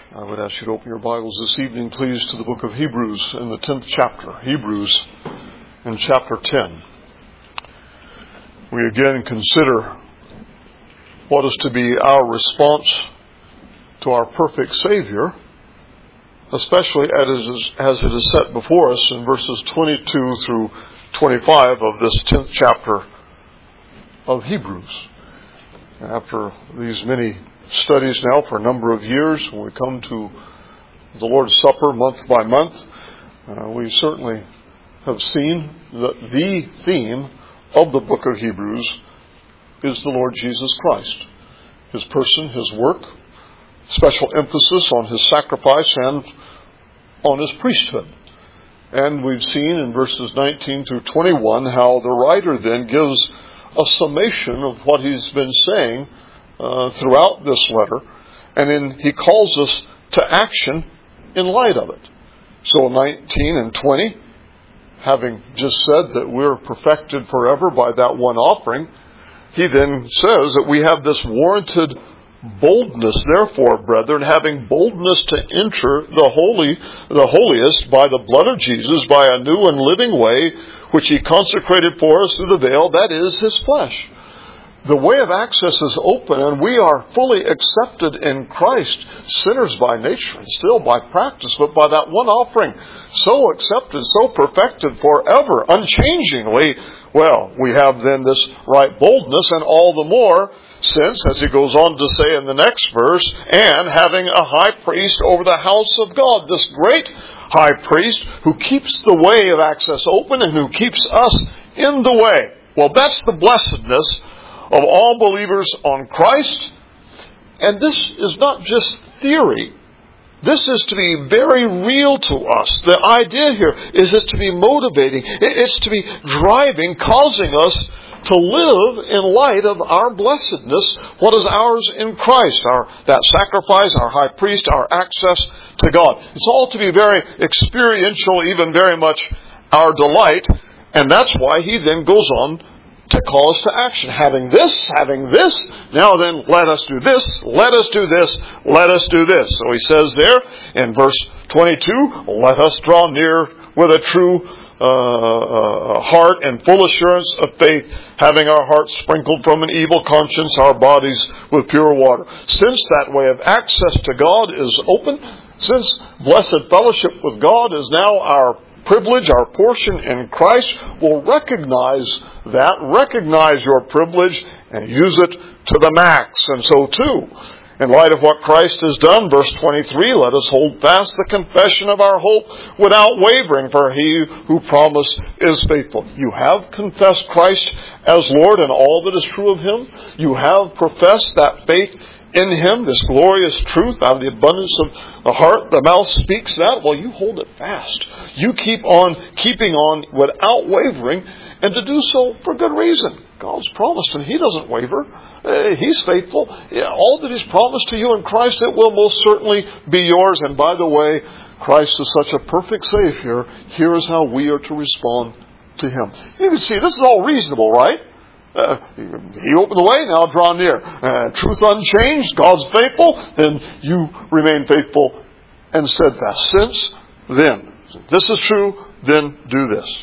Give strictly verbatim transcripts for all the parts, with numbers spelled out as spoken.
I would ask you to open your Bibles this evening, please, to the book of Hebrews in the tenth chapter. Hebrews in chapter ten. We again consider what is to be our response to our perfect Savior, especially as it is set before us in verses twenty-two through twenty-five of this tenth chapter of Hebrews. After these many studies now for a number of years, when we come to the Lord's Supper month by month, uh, we certainly have seen that the theme of the book of Hebrews is the Lord Jesus Christ. His person, His work, special emphasis on His sacrifice and on His priesthood. And we've seen in verses nineteen through twenty-one how the writer then gives a summation of what he's been saying uh, throughout this letter, and then he calls us to action in light of it. So nineteen and twenty, having just said that we're perfected forever by that one offering, he then says that we have this warranted boldness, therefore, brethren, having boldness to enter the holy, the holiest by the blood of Jesus, by a new and living way, which He consecrated for us through the veil, that is His flesh. The way of access is open, and we are fully accepted in Christ, sinners by nature and still by practice, but by that one offering, so accepted, so perfected forever, unchangingly. Well, we have then this right boldness, and all the more since, as he goes on to say in the next verse, and having a high priest over the house of God, this great high priest who keeps the way of access open and who keeps us in the way. Well, that's the blessedness of all believers on Christ. And this is not just theory. This is to be very real to us. The idea here is it's to be motivating. It's to be driving, causing us to live in light of our blessedness, what is ours in Christ, our that sacrifice, our high priest, our access to God. It's all to be very experiential, even very much our delight. And that's why he then goes on to call us to action. Having this, having this, now then let us do this, let us do this, let us do this. So he says there in verse twenty-two, let us draw near with a true uh, uh, heart and full assurance of faith, having our hearts sprinkled from an evil conscience, our bodies with pure water. Since that way of access to God is open, since blessed fellowship with God is now our privilege, our portion in Christ, will recognize that, recognize your privilege, and use it to the max. And so too, in light of what Christ has done, verse twenty-three, let us hold fast the confession of our hope without wavering, for He who promised is faithful. You have confessed Christ as Lord and all that is true of Him. You have professed that faith in Him, this glorious truth out of the abundance of the heart. The mouth speaks that. Well, you hold it fast. You keep on keeping on without wavering, and to do so for good reason. God's promised, and He doesn't waver. Uh, he's faithful. Yeah, all that He's promised to you in Christ, it will most certainly be yours. And by the way, Christ is such a perfect Savior. Here is how we are to respond to Him. You can see this is all reasonable, right? Uh, he opened the way, now draw near. Uh, truth unchanged, God's faithful, and you remain faithful and steadfast. Since then, if this is true, then do this.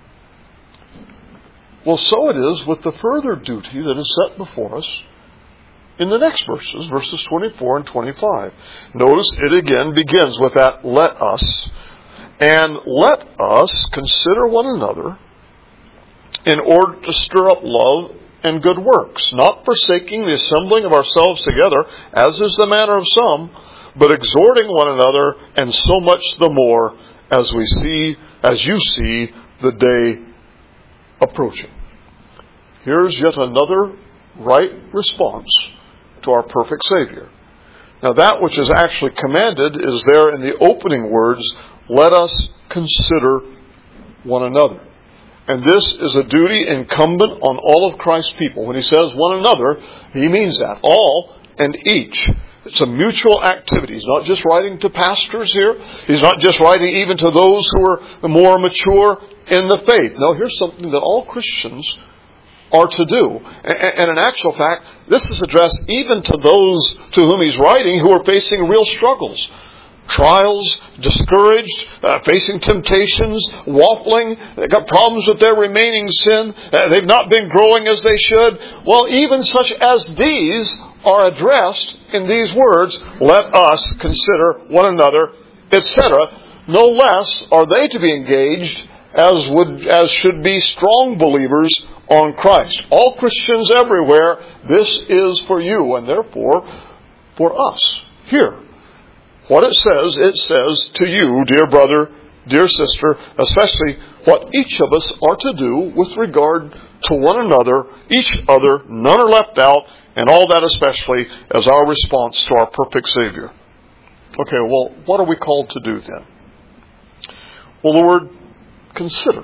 Well, so it is with the further duty that is set before us in the next verses, verses twenty-four and twenty-five. Notice it again begins with that let us. And let us consider one another in order to stir up love and good works, not forsaking the assembling of ourselves together, as is the manner of some, but exhorting one another, and so much the more as we see, as you see, the day approaching. Here's yet another right response to our perfect Savior. Now that which is actually commanded is there in the opening words, let us consider one another. And this is a duty incumbent on all of Christ's people. When he says one another, he means that. All and each. It's a mutual activity. He's not just writing to pastors here. He's not just writing even to those who are more mature in the faith. No, here's something that all Christians are to do. And in actual fact, this is addressed even to those to whom he's writing who are facing real struggles. Trials, discouraged, uh, facing temptations, waffling. They've got problems with their remaining sin. Uh, they've not been growing as they should. Well, even such as these are addressed in these words, let us consider one another, et cetera. No less are they to be engaged as would as should be strong believers on Christ. All Christians everywhere, this is for you, and therefore for us here. What it says, it says to you, dear brother, dear sister, especially what each of us are to do with regard to one another, each other, none are left out, and all that especially as our response to our perfect Savior. Okay, well, what are we called to do then? Well, the word consider.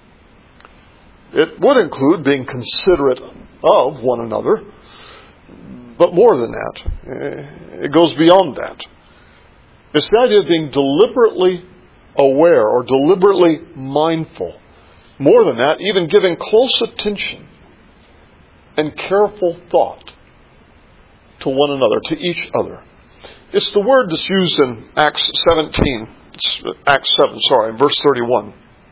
It would include being considerate of one another, but more than that, it goes beyond that. It's the idea of being deliberately aware or deliberately mindful. More than that, even giving close attention and careful thought to one another, to each other. It's the word that's used in Acts seventeen, Acts seven, sorry, in verse thirty-one.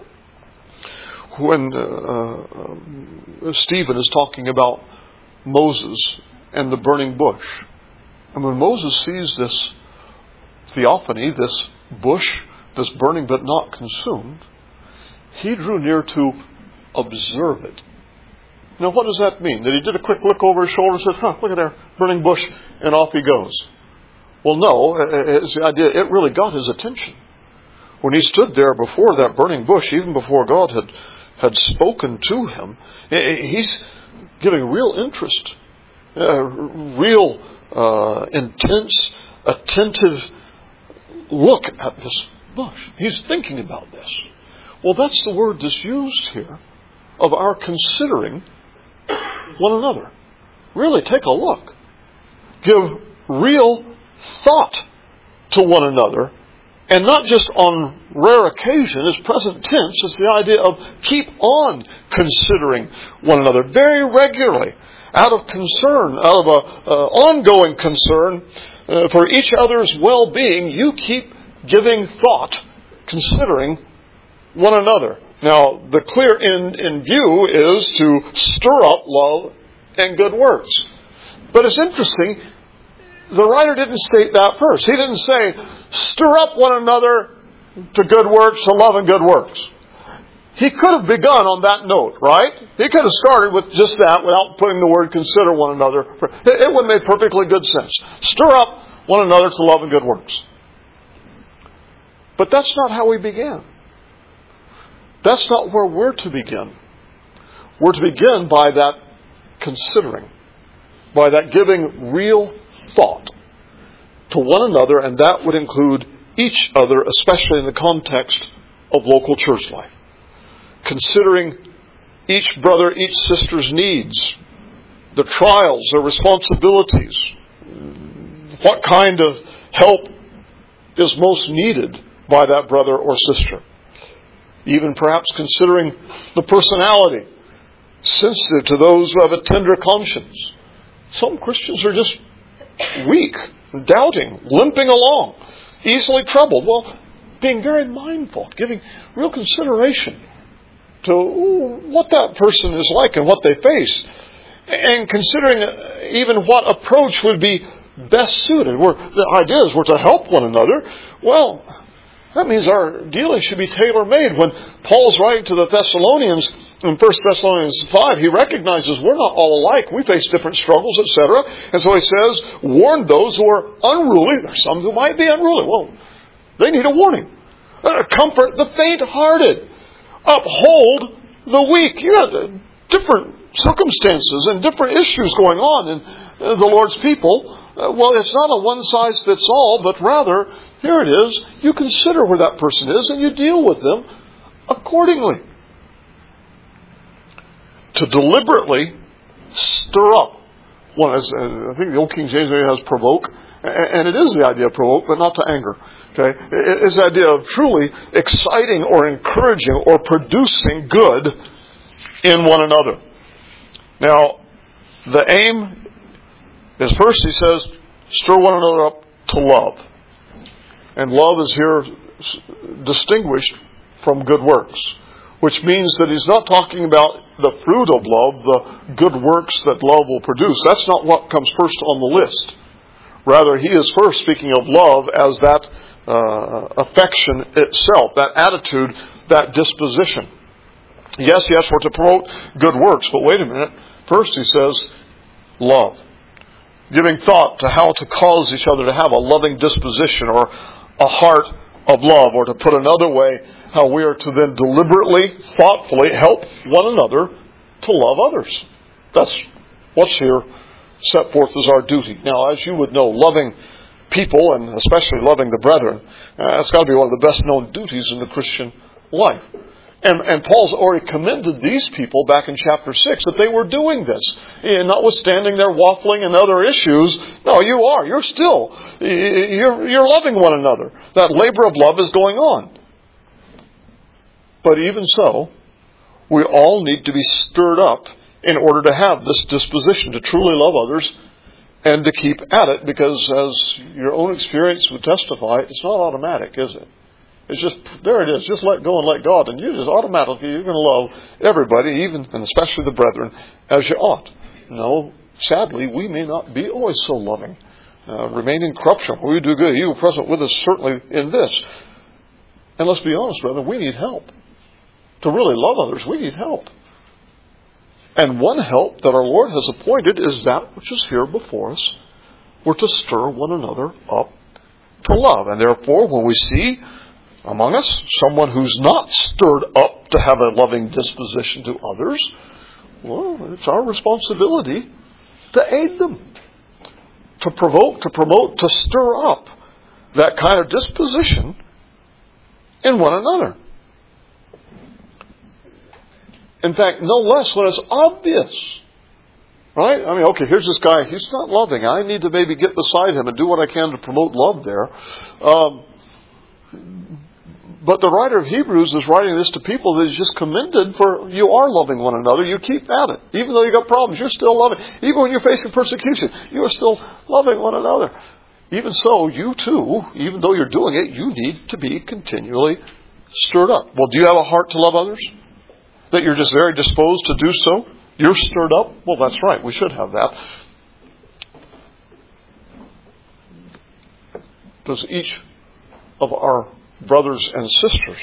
When uh, uh, Stephen is talking about Moses and the burning bush. And when Moses sees this theophany, this bush, this burning but not consumed, he drew near to observe it. Now, what does that mean? That he did a quick look over his shoulder and said, huh, look at that burning bush, and off he goes. Well, no, it's the idea, it really got his attention. When he stood there before that burning bush, even before God had, had spoken to him, he's giving real interest, uh, real uh, intense, attentive look at this bush. He's thinking about this. Well, that's the word that's used here of our considering one another. Really take a look. Give real thought to one another, and not just on rare occasion, it's present tense. It's the idea of keep on considering one another very regularly, out of concern, out of a uh, ongoing concern uh, for each other's well-being. You keep giving thought, considering one another. Now, the clear end in view is to stir up love and good works. But it's interesting, the writer didn't state that first. He didn't say, stir up one another to good works, to love and good works. He could have begun on that note, right? He could have started with just that without putting the word consider one another. It would have made perfectly good sense. Stir up one another to love and good works. But that's not how we began. That's not where we're to begin. We're to begin by that considering, by that giving real thought to one another, and that would include each other, especially in the context of local church life. Considering each brother, each sister's needs, the trials, their responsibilities, what kind of help is most needed by that brother or sister. Even perhaps considering the personality, sensitive to those who have a tender conscience. Some Christians are just weak, doubting, limping along, easily troubled. Well, being very mindful, giving real consideration to what that person is like and what they face, and considering even what approach would be best suited. We're, the idea is we're to help one another. Well, that means our dealing should be tailor-made. When Paul's writing to the Thessalonians in First Thessalonians five, he recognizes we're not all alike. We face different struggles, et cetera. And so he says, warn those who are unruly. There's some who might be unruly. Well, they need a warning. Uh, comfort the faint-hearted. Uphold the weak. You know, different circumstances and different issues going on in uh, the Lord's people. Uh, well, it's not a one-size-fits-all, but rather, here it is, you consider where that person is and you deal with them accordingly. To deliberately stir up. One, as, uh, I think the Old King James has provoke, and it is the idea of provoke, but not to anger. Okay, it's the idea of truly exciting or encouraging or producing good in one another. Now, the aim is first, he says, stir one another up to love. And love is here distinguished from good works, which means that he's not talking about the fruit of love, the good works that love will produce. That's not what comes first on the list. Rather, he is first speaking of love as that uh, affection itself, that attitude, that disposition. Yes, yes, we're to promote good works, but wait a minute. First he says, love. Giving thought to how to cause each other to have a loving disposition or a heart of love, or to put another way, how we are to then deliberately, thoughtfully help one another to love others. That's what's here set forth as our duty. Now, as you would know, loving people, and especially loving the brethren, uh, that's got to be one of the best known duties in the Christian life. And, and Paul's already commended these people back in chapter six that they were doing this. And notwithstanding their waffling and other issues, no, you are. You're still, you're, you're loving one another. That labor of love is going on. But even so, we all need to be stirred up in order to have this disposition to truly love others and to keep at it, because as your own experience would testify, it's not automatic, is it? It's just, there it is, just let go and let God, and you just automatically, you're going to love everybody, even and especially the brethren, as you ought. No, sadly, we may not be always so loving. Uh, remain in corruption, we do good. You are present with us certainly in this. And let's be honest, brother, we need help. To really love others, we need help. And one help that our Lord has appointed is that which is here before us. We're to stir one another up to love. And therefore, when we see among us someone who's not stirred up to have a loving disposition to others, well, it's our responsibility to aid them, to provoke, to promote, to stir up that kind of disposition in one another. In fact, no less when it's obvious. Right? I mean, okay, here's this guy. He's not loving. I need to maybe get beside him and do what I can to promote love there. Um, but the writer of Hebrews is writing this to people that he's just commended for, you are loving one another. You keep at it. Even though you got problems, you're still loving. Even when you're facing persecution, you are still loving one another. Even so, you too, even though you're doing it, you need to be continually stirred up. Well, do you have a heart to love others? That you're just very disposed to do so? You're stirred up? Well, that's right. We should have that. Does each of our brothers and sisters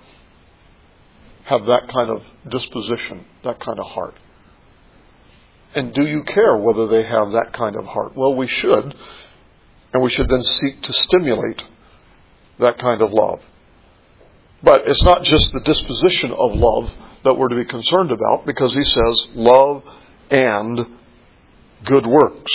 have that kind of disposition, that kind of heart? And do you care whether they have that kind of heart? Well, we should. And we should then seek to stimulate that kind of love. But it's not just the disposition of love that we're to be concerned about, because he says love and good works.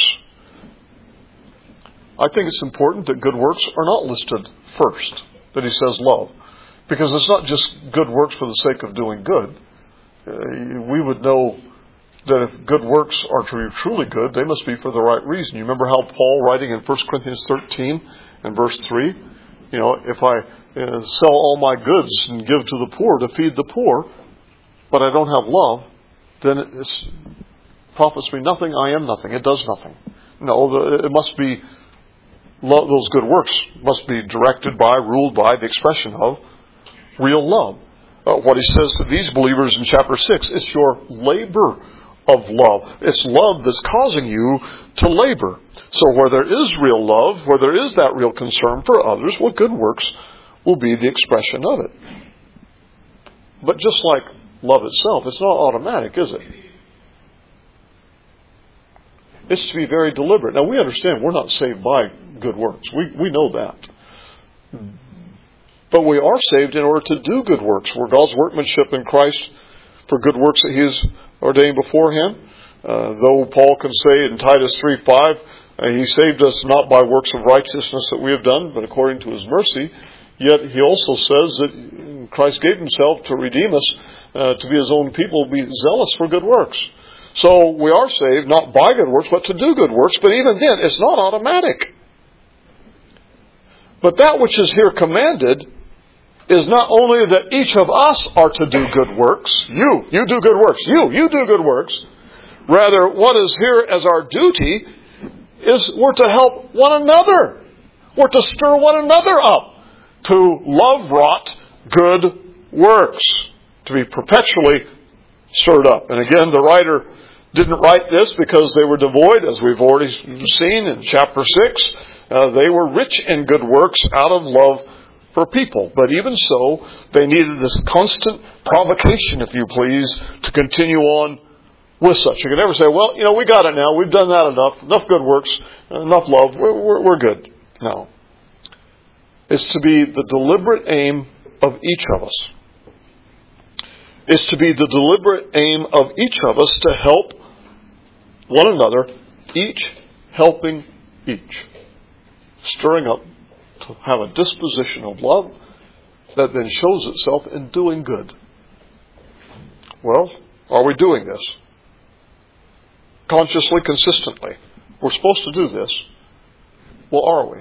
I think it's important that good works are not listed first, that he says love. Because it's not just good works for the sake of doing good. Uh, we would know that if good works are to be truly good, they must be for the right reason. You remember how Paul, writing in First Corinthians thirteen and verse three, you know, if I uh, sell all my goods and give to the poor to feed the poor, but I don't have love, then it profits me nothing, I am nothing. It does nothing. No, the, it must be, love, those good works must be directed by, ruled by the expression of real love. Uh, what he says to these believers in chapter six, it's your labor of love. It's love that's causing you to labor. So where there is real love, where there is that real concern for others, well, good works will be the expression of it. But just like love itself, it's not automatic, is it? It's to be very deliberate. Now, we understand we're not saved by good works. We we know that. But we are saved in order to do good works. We're God's workmanship in Christ for good works that he has ordained beforehand. Uh, though Paul can say in Titus three five, uh, he saved us not by works of righteousness that we have done, but according to his mercy. Yet he also says that Christ gave himself to redeem us, uh, to be his own people, be zealous for good works. So we are saved not by good works, but to do good works. But even then, it's not automatic. But that which is here commanded is not only that each of us are to do good works. You, you do good works. You, you do good works. Rather, what is here as our duty is we're to help one another. We're to stir one another up to love-wrought good works, to be perpetually stirred up. And again, the writer didn't write this because they were devoid, as we've already seen in chapter six. Uh, they were rich in good works out of love for people. But even so, they needed this constant provocation, if you please, to continue on with such. You can never say, well, you know, we got it now. We've done that enough. Enough good works. Enough love. We're, we're, we're good. No. It's to be the deliberate aim of each of us. It's to be the deliberate aim of each of us to help one another, each helping each. Stirring up to have a disposition of love that then shows itself in doing good. Well, are we doing this? Consciously, consistently. We're supposed to do this. Well, are we?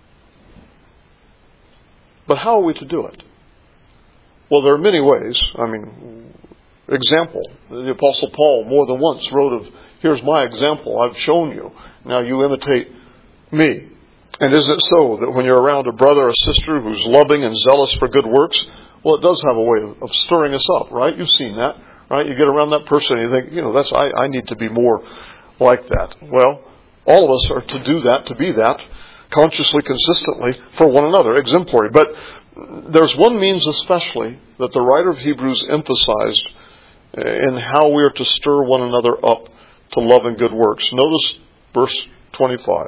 But how are we to do it? Well, there are many ways. I mean, example. The Apostle Paul more than once wrote of, here's my example. I've shown you. Now you imitate me. And isn't it so that when you're around a brother or sister who's loving and zealous for good works, well, it does have a way of stirring us up, right? You've seen that, right? You get around that person and you think, you know, that's I, I need to be more like that. Well, all of us are to do that, to be that, consciously, consistently, for one another, exemplary. But there's one means especially that the writer of Hebrews emphasized in how we are to stir one another up to love and good works. Notice verse twenty-five.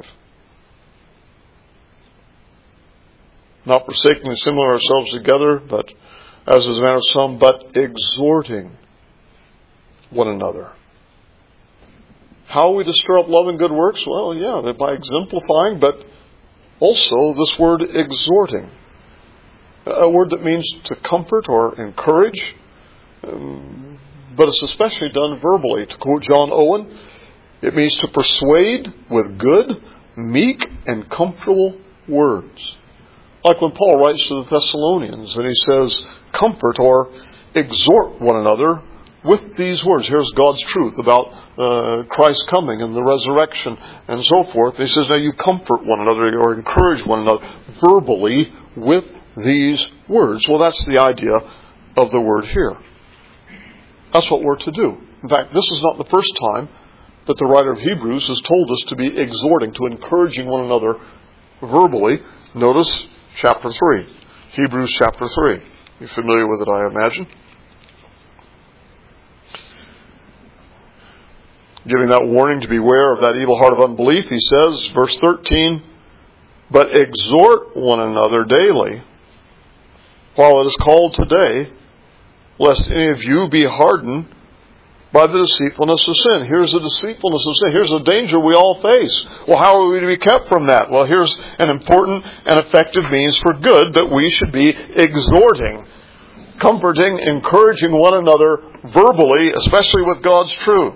Not forsaking the assembling of ourselves together, but as is the manner of some, but exhorting one another. How are we to stir up love and good works? Well, yeah, by exemplifying, but also this word exhorting. A word that means to comfort or encourage, um, but it's especially done verbally. To quote John Owen, it means to persuade with good, meek, and comfortable words. Like when Paul writes to the Thessalonians and he says, comfort or exhort one another with these words. Here's God's truth about uh, Christ's coming and the resurrection and so forth. And he says, now you comfort one another or encourage one another verbally with these words. Well, that's the idea of the word here. That's what we're to do. In fact, this is not the first time that the writer of Hebrews has told us to be exhorting, to encouraging one another verbally. Notice chapter three. Hebrews chapter three. You're familiar with it, I imagine. Giving that warning to beware of that evil heart of unbelief, he says, verse thirteen, but exhort one another daily, while it is called today, lest any of you be hardened by the deceitfulness of sin. Here's the deceitfulness of sin. Here's the danger we all face. Well, how are we to be kept from that? Well, here's an important and effective means for good that we should be exhorting, comforting, encouraging one another verbally, especially with God's truth.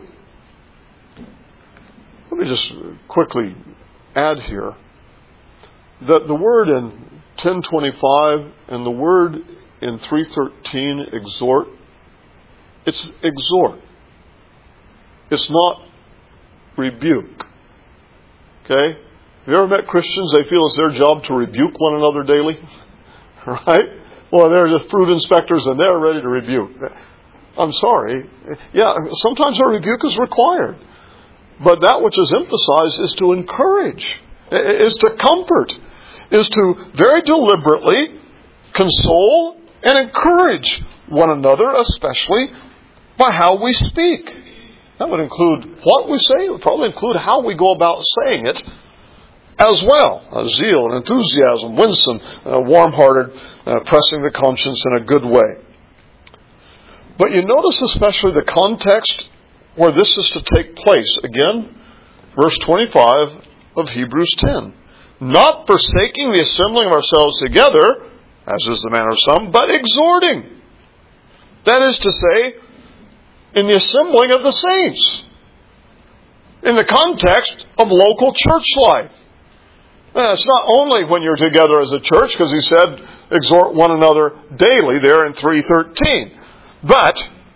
Let me just quickly add here that the word in ten twenty-five and the word in three thirteen, exhort, it's exhort. It's not rebuke. Okay? Have you ever met Christians? They feel it's their job to rebuke one another daily. Right? Well, they're just fruit inspectors and they're ready to rebuke. I'm sorry. Yeah, sometimes a rebuke is required. But that which is emphasized is to encourage, is to comfort, is to very deliberately console and encourage one another, especially by how we speak. That would include what we say. It would probably include how we go about saying it as well. Uh, zeal and enthusiasm, winsome, uh, warm-hearted, uh, pressing the conscience in a good way. But you notice especially the context where this is to take place. Again, verse twenty-five of Hebrews ten. Not forsaking the assembling of ourselves together, as is the manner of some, but exhorting. That is to say, in the assembling of the saints. In the context of local church life. Now, it's not only when you're together as a church, because he said, exhort one another daily there in three thirteen. But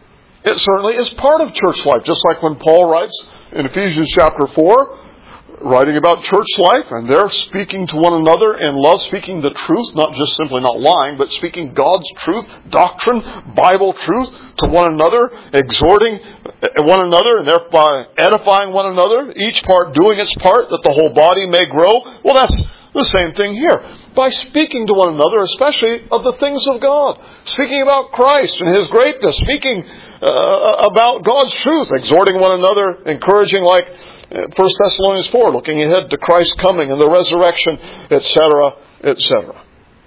It certainly is part of church life, just like when Paul writes in Ephesians chapter four, writing about church life, and they're speaking to one another in love, speaking the truth, not just simply not lying, but speaking God's truth, doctrine, Bible truth to one another, exhorting one another, and thereby edifying one another, each part doing its part that the whole body may grow. Well, that's the same thing here. By speaking to one another, especially of the things of God, speaking about Christ and His greatness, speaking uh, about God's truth, exhorting one another, encouraging, like First Thessalonians four, looking ahead to Christ's coming and the resurrection, et cetera, et cetera.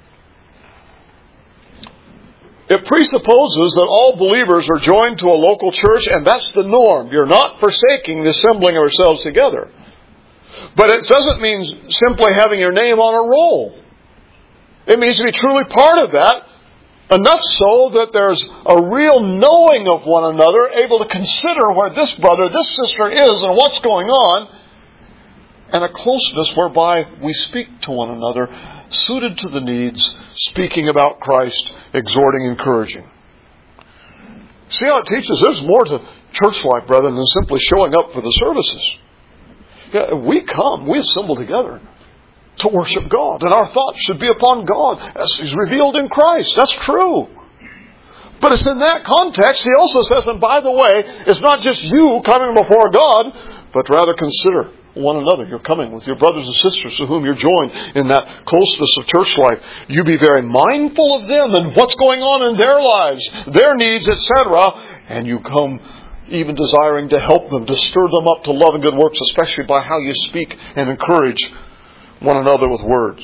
It presupposes that all believers are joined to a local church, and that's the norm. You're not forsaking the assembling of ourselves together. But it doesn't mean simply having your name on a roll. It means to be truly part of that, enough so that there's a real knowing of one another, able to consider where this brother, this sister is and what's going on, and a closeness whereby we speak to one another, suited to the needs, speaking about Christ, exhorting, encouraging. See how it teaches? There's more to church life, brethren, than simply showing up for the services. Yeah, we come, we assemble together to worship God, and our thoughts should be upon God as He's revealed in Christ. That's true. But it's in that context, He also says, and by the way, it's not just you coming before God, but rather consider one another. You're coming with your brothers and sisters to whom you're joined in that closeness of church life. You be very mindful of them and what's going on in their lives, their needs, et cetera, and you come even desiring to help them, to stir them up to love and good works, especially by how you speak and encourage one another with words.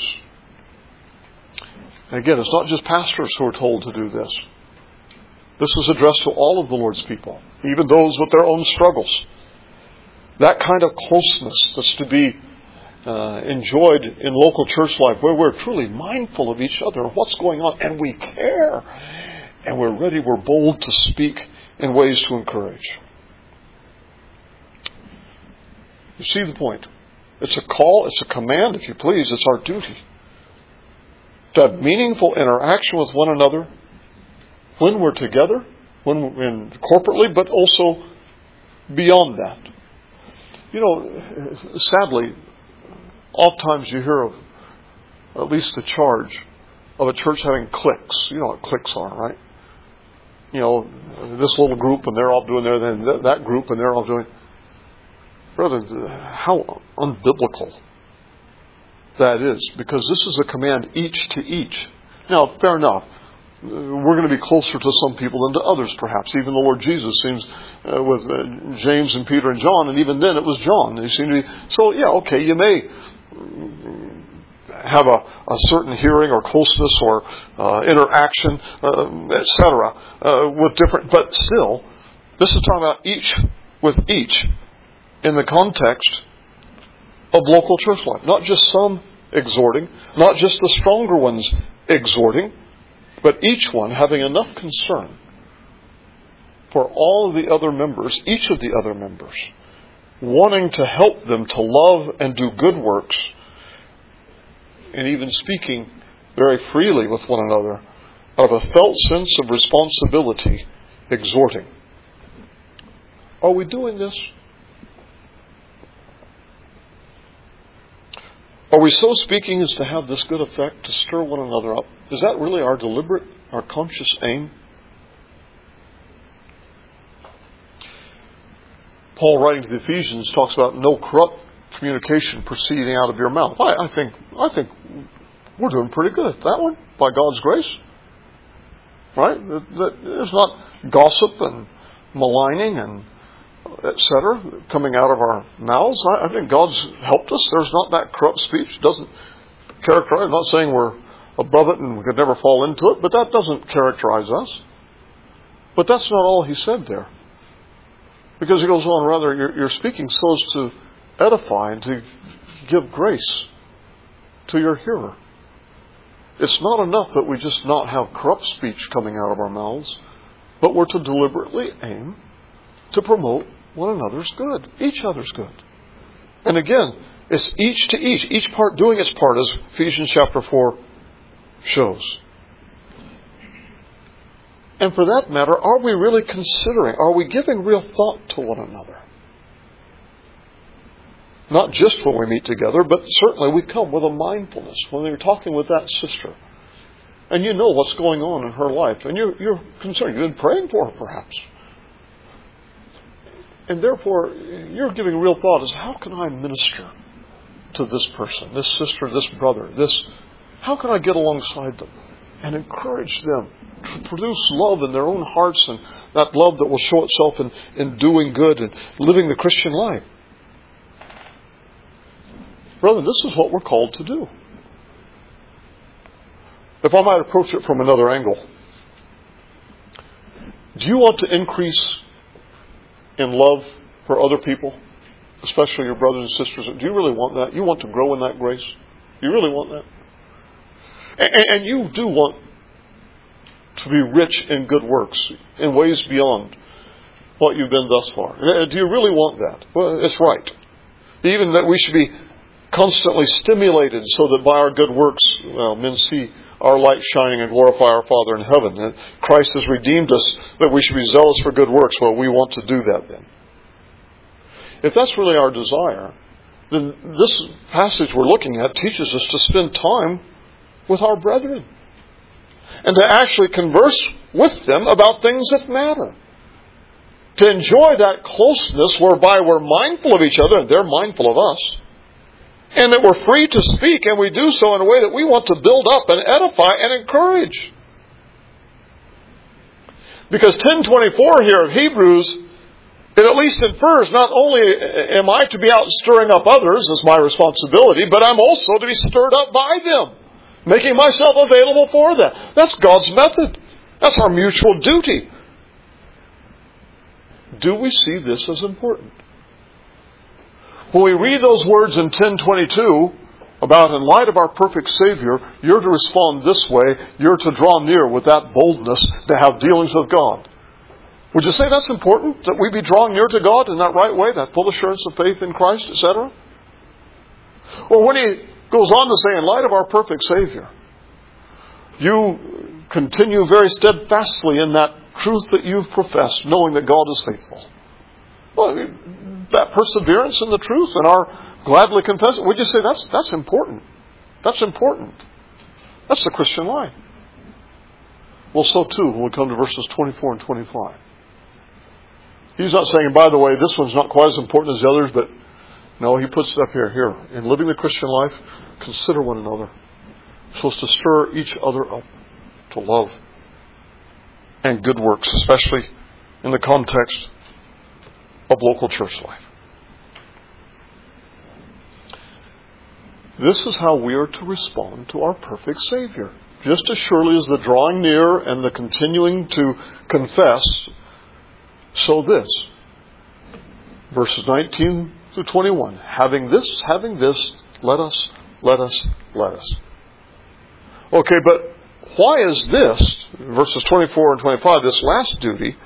And again, it's not just pastors who are told to do this. This is addressed to all of the Lord's people, even those with their own struggles. That kind of closeness that's to be uh, enjoyed in local church life, where we're truly mindful of each other and what's going on, and we care, and we're ready, we're bold to speak in ways to encourage. You see the point? It's a call, it's a command, if you please. It's our duty to have meaningful interaction with one another when we're together, when we're in corporately, but also beyond that. You know, sadly, oftentimes you hear of at least the charge of a church having cliques. You know what cliques are, right? You know, this little group and they're all doing their, then that group and they're all doing. Brother, how unbiblical that is, because this is a command each to each. Now, fair enough. We're going to be closer to some people than to others, perhaps. Even the Lord Jesus seems, uh, with uh, James and Peter and John, and even then it was John. They seem to be, so yeah, okay, you may have a, a certain hearing or closeness or uh, interaction, uh, et cetera, uh, with different, but still, this is talking about each with each in the context of local church life. Not just some exhorting, not just the stronger ones exhorting, but each one having enough concern for all of the other members, each of the other members, wanting to help them to love and do good works, and even speaking very freely with one another out of a felt sense of responsibility, exhorting. Are we doing this? Are we so speaking as to have this good effect, to stir one another up? Is that really our deliberate, our conscious aim? Paul, writing to the Ephesians, talks about no corrupt communication proceeding out of your mouth. I, I think I think we're doing pretty good at that one, by God's grace. Right? There's not gossip and maligning and et cetera, coming out of our mouths. I, I think God's helped us. There's not that corrupt speech. It doesn't characterize. I'm not saying we're above it and we could never fall into it, but that doesn't characterize us. But that's not all he said there. Because he goes on, rather, you're, you're speaking so as to edify and to give grace to your hearer. It's not enough that we just not have corrupt speech coming out of our mouths, but we're to deliberately aim to promote one another's good, each other's good. And again, it's each to each, each part doing its part, as Ephesians chapter four shows. And for that matter, are we really considering, are we giving real thought to one another? Not just when we meet together, but certainly we come with a mindfulness when you're talking with that sister. And you know what's going on in her life. And you're, you're concerned. You've been praying for her, perhaps. And therefore, you're giving real thought as, how can I minister to this person, this sister, this brother, this... How can I get alongside them and encourage them to produce love in their own hearts, and that love that will show itself in, in doing good and living the Christian life? Brother, this is what we're called to do. If I might approach it from another angle, do you want to increase in love for other people, especially your brothers and sisters? Do you really want that? You want to grow in that grace? You really want that? And, and you do want to be rich in good works in ways beyond what you've been thus far. Do you really want that? Well, it's right. Even that we should be constantly stimulated so that by our good works, well, men see our light shining and glorify our Father in heaven. And Christ has redeemed us, that we should be zealous for good works. Well, we want to do that then. If that's really our desire, then this passage we're looking at teaches us to spend time with our brethren and to actually converse with them about things that matter. To enjoy that closeness whereby we're mindful of each other and they're mindful of us. And that we're free to speak, and we do so in a way that we want to build up and edify and encourage. Because ten twenty-four here of Hebrews, it at least infers not only am I to be out stirring up others as my responsibility, but I'm also to be stirred up by them, making myself available for them. That's God's method. That's our mutual duty. Do we see this as important? When we read those words in ten twenty-two about, in light of our perfect Savior, you're to respond this way, you're to draw near with that boldness to have dealings with God. Would you say that's important, that we be drawing near to God in that right way, that full assurance of faith in Christ, et cetera? Or when he goes on to say, in light of our perfect Savior, you continue very steadfastly in that truth that you've professed, knowing that God is faithful. Well, that perseverance in the truth and our gladly confessing, would you say that's that's important? That's important. That's the Christian life. Well, so too when we come to verses twenty-four and twenty-five. He's not saying, by the way, this one's not quite as important as the others, but no, he puts it up here. Here, in living the Christian life, consider one another. So as to stir each other up to love and good works, especially in the context of local church life. This is how we are to respond to our perfect Savior. Just as surely as the drawing near and the continuing to confess, so this. Verses nineteen through twenty-one. Having this, having this, let us, let us, let us. Okay, but why is this, verses twenty-four and twenty-five, this last duty,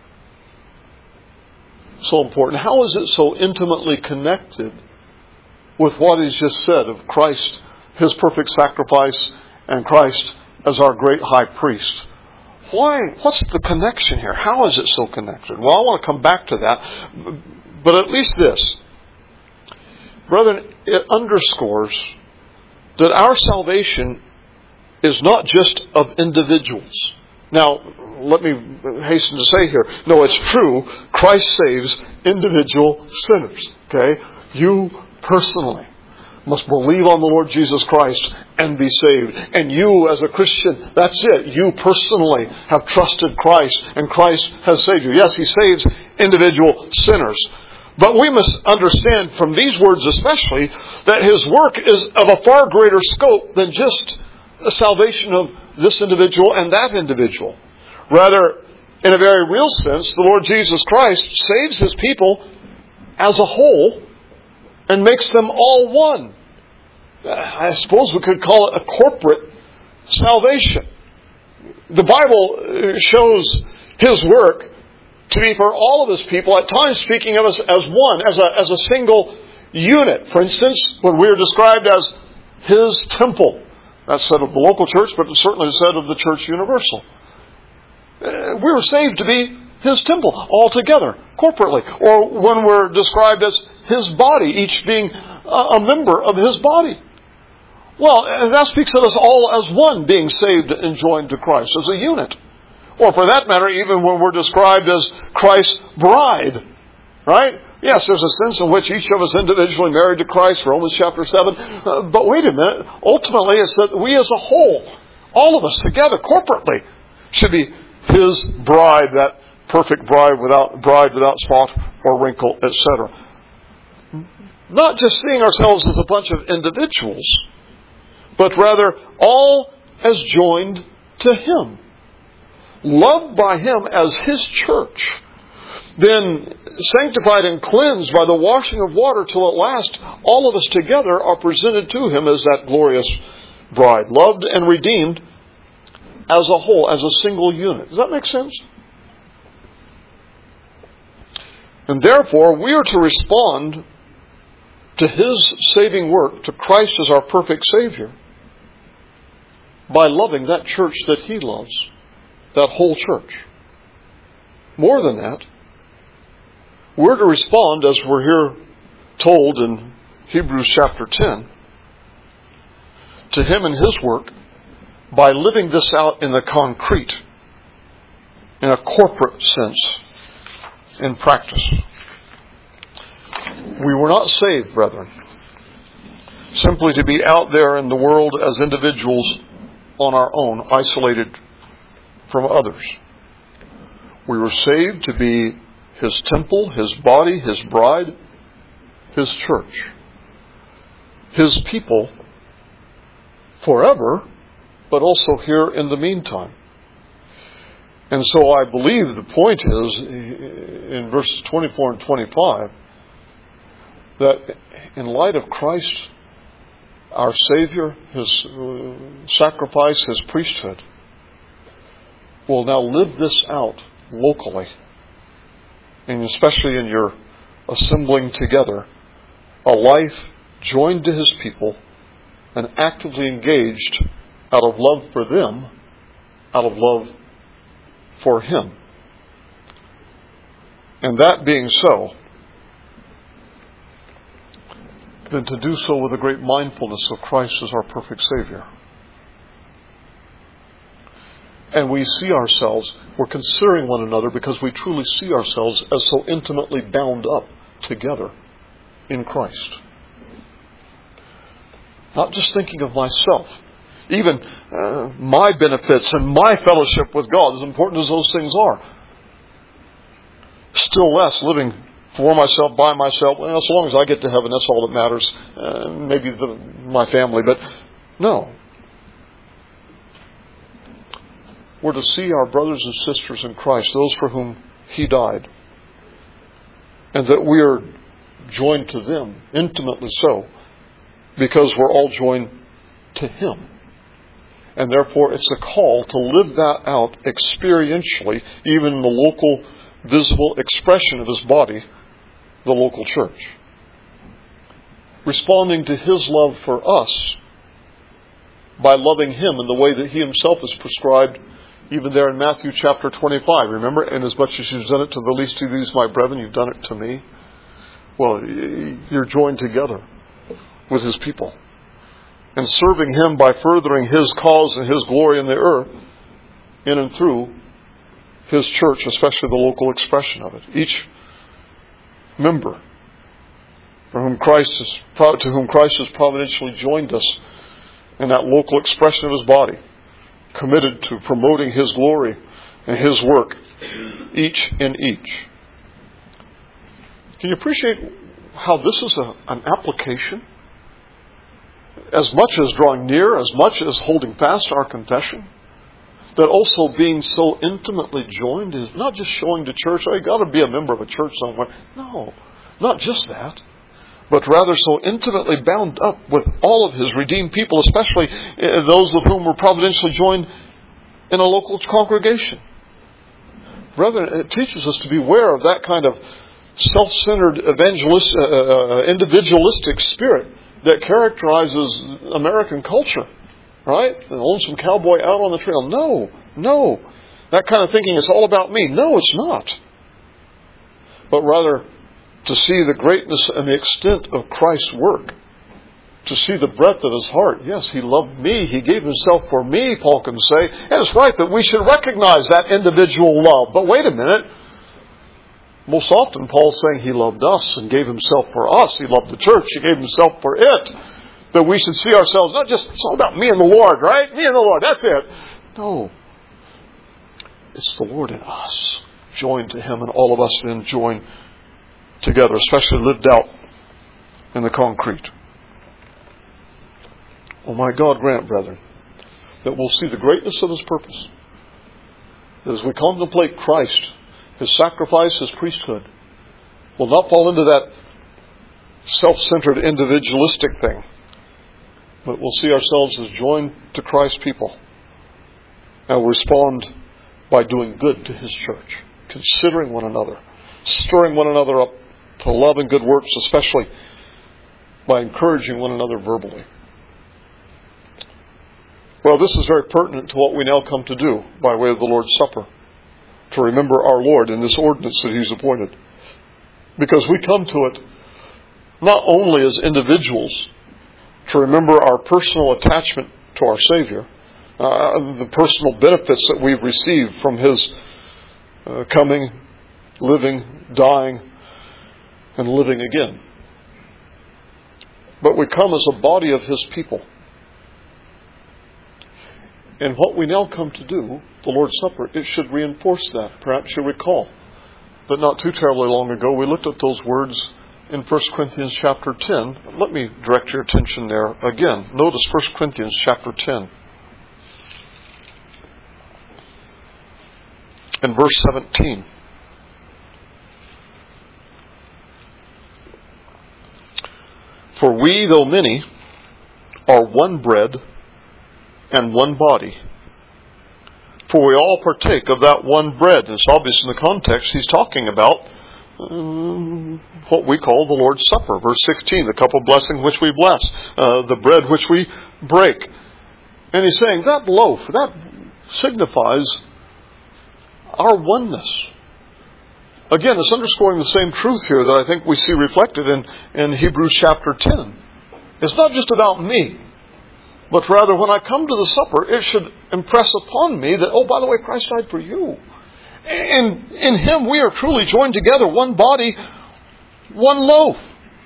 so important? How is it so intimately connected with what he's just said of Christ, His perfect sacrifice, and Christ as our great high priest? Why? What's the connection here? How is it so connected? Well, I want to come back to that. But at least this. Brethren, it underscores that our salvation is not just of individuals. Now, let me hasten to say here, no, it's true. Christ saves individual sinners. Okay? You personally must believe on the Lord Jesus Christ and be saved. And you as a Christian, that's it. You personally have trusted Christ and Christ has saved you. Yes, He saves individual sinners. But we must understand from these words especially that His work is of a far greater scope than just the salvation of this individual and that individual. Rather, in a very real sense, the Lord Jesus Christ saves His people as a whole and makes them all one. I suppose we could call it a corporate salvation. The Bible shows His work to be for all of His people, at times speaking of us as one, as a, as a single unit. For instance, when we are described as His temple, that's said of the local church, but it's certainly said of the church universal. Uh, we're saved to be His temple all together, corporately. Or when we're described as His body, each being a member of His body. Well, that speaks of us all as one, being saved and joined to Christ, as a unit. Or for that matter, even when we're described as Christ's bride. Right? Yes, there's a sense in which each of us individually married to Christ, Romans chapter seven. Uh, but wait a minute. Ultimately, it's that we as a whole, all of us together, corporately, should be His bride, that perfect bride without bride without spot or wrinkle, et cetera. Not just seeing ourselves as a bunch of individuals, but rather all as joined to Him, loved by Him as His church, then sanctified and cleansed by the washing of water till at last all of us together are presented to Him as that glorious bride, loved and redeemed as a whole, as a single unit. Does that make sense? And therefore, we are to respond to His saving work, to Christ as our perfect Savior, by loving that church that He loves, that whole church. More than that, we're to respond, as we're here told in Hebrews chapter ten, to Him and His work by living this out in the concrete, in a corporate sense, in practice. We were not saved, brethren, simply to be out there in the world as individuals on our own, isolated from others. We were saved to be His temple, His body, His bride, His church, His people forever, but also here in the meantime. And so I believe the point is, in verses twenty-four and twenty-five, that in light of Christ, our Savior, His sacrifice, His priesthood, will now live this out locally, and especially in your assembling together, a life joined to His people and actively engaged out of love for them, out of love for Him. And that being so, then to do so with a great mindfulness of Christ as our perfect Savior. And we see ourselves, we're considering one another because we truly see ourselves as so intimately bound up together in Christ. Not just thinking of myself. Even uh, my benefits and my fellowship with God, as important as those things are. Still less living for myself, by myself. Well, as long as I get to heaven, that's all that matters. Uh, maybe the, my family, but no. We're to see our brothers and sisters in Christ, those for whom He died, and that we are joined to them, intimately so, because we're all joined to Him. And therefore it's a call to live that out experientially, even in the local, visible expression of His body, the local church. Responding to His love for us by loving Him in the way that He Himself has prescribed, even there in Matthew chapter twenty-five. Remember, and as much as you've done it to the least of these, my brethren, you've done it to me. Well, you're joined together with His people. And serving Him by furthering His cause and His glory in the earth, in and through His church, especially the local expression of it. Each member for whom Christ is, to whom Christ has providentially joined us in that local expression of His body, committed to promoting His glory and His work, each in each. Can you appreciate how this is a, an application? As much as drawing near, as much as holding fast our confession, that also being so intimately joined is not just showing to church, oh, you got to be a member of a church somewhere. No, not just that, but rather so intimately bound up with all of His redeemed people, especially those with whom we're providentially joined in a local congregation. Brethren, it teaches us to beware of that kind of self-centered, evangelist, uh, individualistic spirit that characterizes American culture, right? An lonesome cowboy out on the trail. No, no. That kind of thinking is all about me. No, it's not. But rather to see the greatness and the extent of Christ's work. To see the breadth of His heart. Yes, He loved me. He gave Himself for me, Paul can say. And it's right that we should recognize that individual love. But wait a minute. Most often Paul's saying He loved us and gave Himself for us. He loved the church. He gave Himself for it. That we should see ourselves, not just, it's all about me and the Lord, right? Me and the Lord, that's it. No. It's the Lord in us. Joined to Him, and all of us then join together, especially lived out in the concrete. Oh my God, grant, brethren, that we'll see the greatness of His purpose. That as we contemplate Christ, His sacrifice, His priesthood, we'll not fall into that self-centered individualistic thing, but we'll see ourselves as joined to Christ's people. And we'll respond by doing good to His church, considering one another, stirring one another up to love and good works, especially by encouraging one another verbally. Well, this is very pertinent to what we now come to do by way of the Lord's Supper, to remember our Lord in this ordinance that He's appointed. Because we come to it not only as individuals, to remember our personal attachment to our Savior, uh, the personal benefits that we've received from His uh, coming, living, dying, and living again. But we come as a body of His people. And what we now come to do, the Lord's Supper, it should reinforce that. Perhaps you recall that not too terribly long ago we looked at those words in First Corinthians chapter ten. Let me direct your attention there again. Notice First Corinthians chapter ten. And verse seventeen. For we, though many, are one bread and one body. For we all partake of that one bread. And it's obvious in the context he's talking about um, what we call the Lord's Supper. Verse sixteen, the cup of blessing which we bless, uh, the bread which we break. And he's saying that loaf, that signifies our oneness. Again, it's underscoring the same truth here that I think we see reflected in, in Hebrews chapter ten. It's not just about me, but rather when I come to the supper, it should impress upon me that, oh, by the way, Christ died for you. And in Him we are truly joined together, one body, one loaf.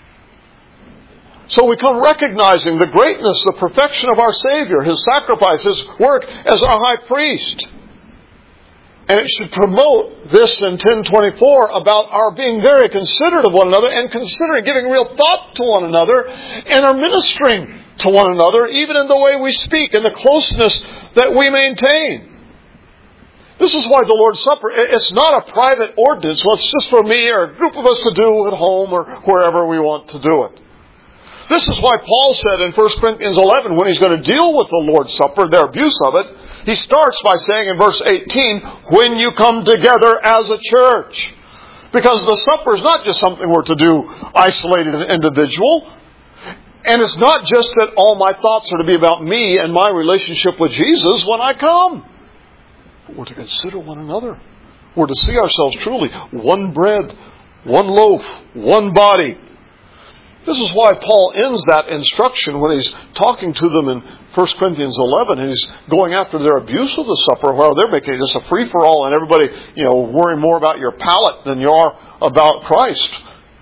So we come recognizing the greatness, the perfection of our Savior, His sacrifice, His work as our high priest. And it should promote this in ten twenty-four about our being very considerate of one another and considering, giving real thought to one another and our ministering to one another, even in the way we speak and the closeness that we maintain. This is why the Lord's Supper, it's not a private ordinance. Well, it's just for me or a group of us to do at home or wherever we want to do it. This is why Paul said in First Corinthians eleven, when he's going to deal with the Lord's Supper, their abuse of it, he starts by saying in verse eighteen, when you come together as a church. Because the supper is not just something we're to do isolated and individual. And it's not just that all my thoughts are to be about me and my relationship with Jesus when I come. But we're to consider one another. We're to see ourselves truly one bread, one loaf, one body. This is why Paul ends that instruction when he's talking to them in First Corinthians eleven, and he's going after their abuse of the supper, where they're making this a free-for-all and everybody, you know, worrying more about your palate than you are about Christ.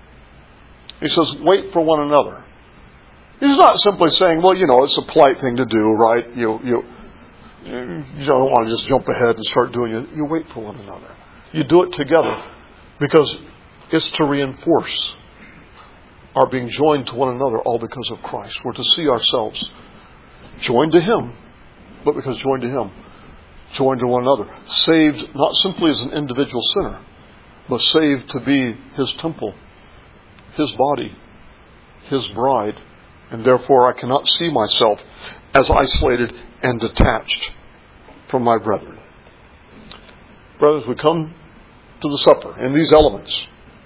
He says, wait for one another. He's not simply saying, well, you know, it's a polite thing to do, right? You you, you don't want to just jump ahead and start doing it. You wait for one another. You do it together because it's to reinforce our being joined to one another, all because of Christ. We're to see ourselves joined to Him, but because joined to Him, joined to one another. Saved not simply as an individual sinner, but saved to be His temple, His body, His bride. And therefore I cannot see myself as isolated and detached from my brethren. Brothers, we come to the supper in these elements.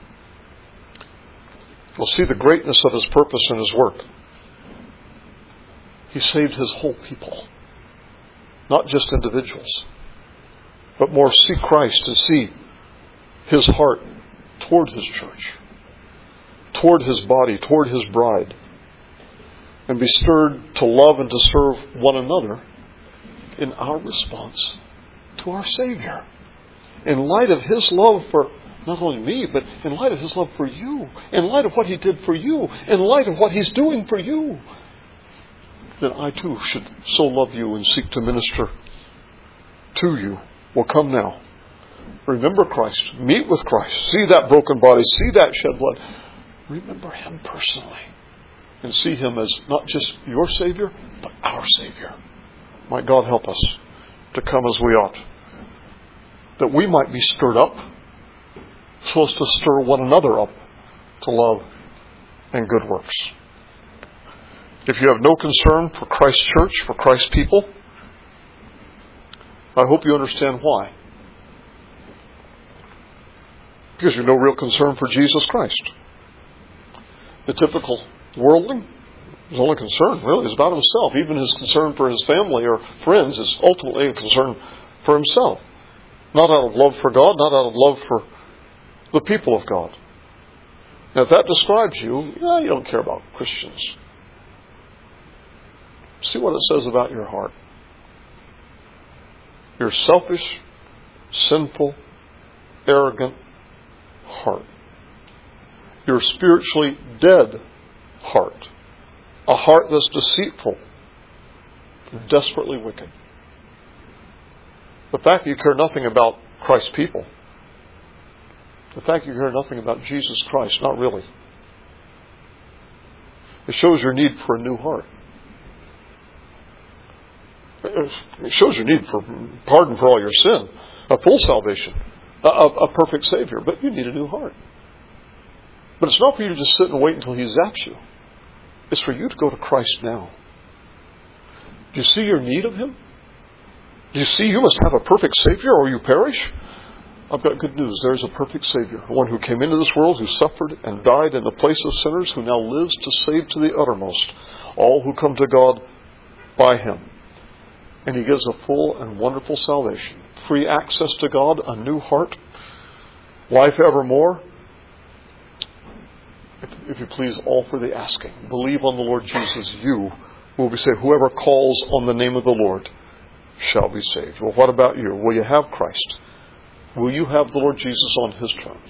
We'll see the greatness of His purpose and His work. He saved His whole people, not just individuals. but more see Christ and see His heart toward His church, toward His body, toward His bride, and be stirred to love and to serve one another in our response to our Savior. In light of His love for not only me, but in light of His love for you, in light of what He did for you, in light of what He's doing for you, then I too should so love you and seek to minister to you. Well, come now. Remember Christ. Meet with Christ. See that broken body. See that shed blood. Remember Him personally. And see Him as not just your Savior, but our Savior. Might God help us to come as we ought, that we might be stirred up, so as to stir one another up to love and good works. If you have no concern for Christ's church, for Christ's people, I hope you understand why. Because you have no real concern for Jesus Christ. The typical worldling, his only concern really is about himself. Even his concern for his family or friends is ultimately a concern for himself. Not out of love for God, not out of love for the people of God. Now, if that describes you, yeah, you don't care about Christians. See what it says about your heart. Your selfish, sinful, arrogant heart. Your spiritually dead heart. A heart that's deceitful and desperately wicked. The fact that you care nothing about Christ's people, the fact that you care nothing about Jesus Christ, not really, it shows your need for a new heart. It shows your need for pardon for all your sin, a full salvation, a, a perfect Savior, but you need a new heart. But it's not for you to just sit and wait until He zaps you. It's for you to go to Christ now. Do you see your need of Him? Do you see you must have a perfect Savior or you perish? I've got good news. There is a perfect Savior, one who came into this world, who suffered and died in the place of sinners, who now lives to save to the uttermost all who come to God by Him. And He gives a full and wonderful salvation, free access to God, a new heart, life evermore. If, if you please, all for the asking. Believe on the Lord Jesus, you will be saved. Whoever calls on the name of the Lord shall be saved. Well, what about you? Will you have Christ? Will you have the Lord Jesus on His terms?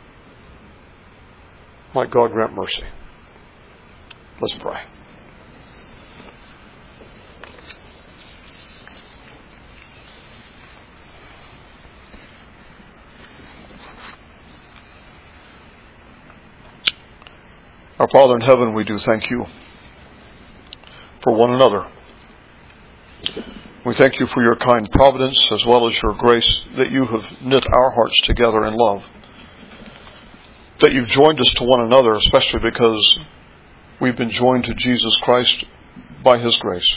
Might God grant mercy. Let's pray. Our Father in heaven, we do thank You for one another. We thank You for Your kind providence as well as Your grace that You have knit our hearts together in love. That You've joined us to one another, especially because we've been joined to Jesus Christ by His grace.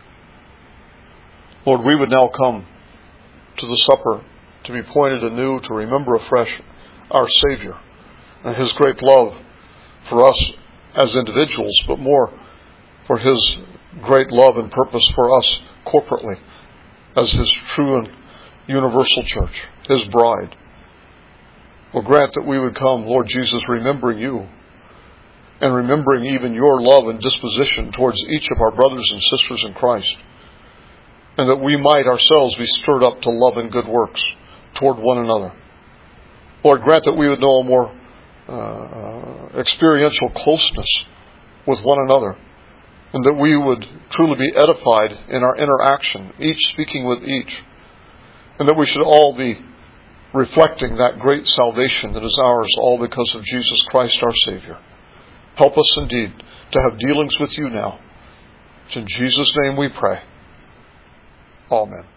Lord, we would now come to the supper to be pointed anew, to remember afresh our Savior and His great love for us as individuals, but more for His great love and purpose for us corporately as His true and universal church, His bride. Well, grant that we would come, Lord Jesus, remembering You and remembering even Your love and disposition towards each of our brothers and sisters in Christ, and that we might ourselves be stirred up to love and good works toward one another. Lord, grant that we would know a more uh, experiential closeness with one another, and that we would truly be edified in our interaction, each speaking with each, and that we should all be reflecting that great salvation that is ours, all because of Jesus Christ our Savior. Help us indeed to have dealings with You now. It's in Jesus' name we pray. Amen.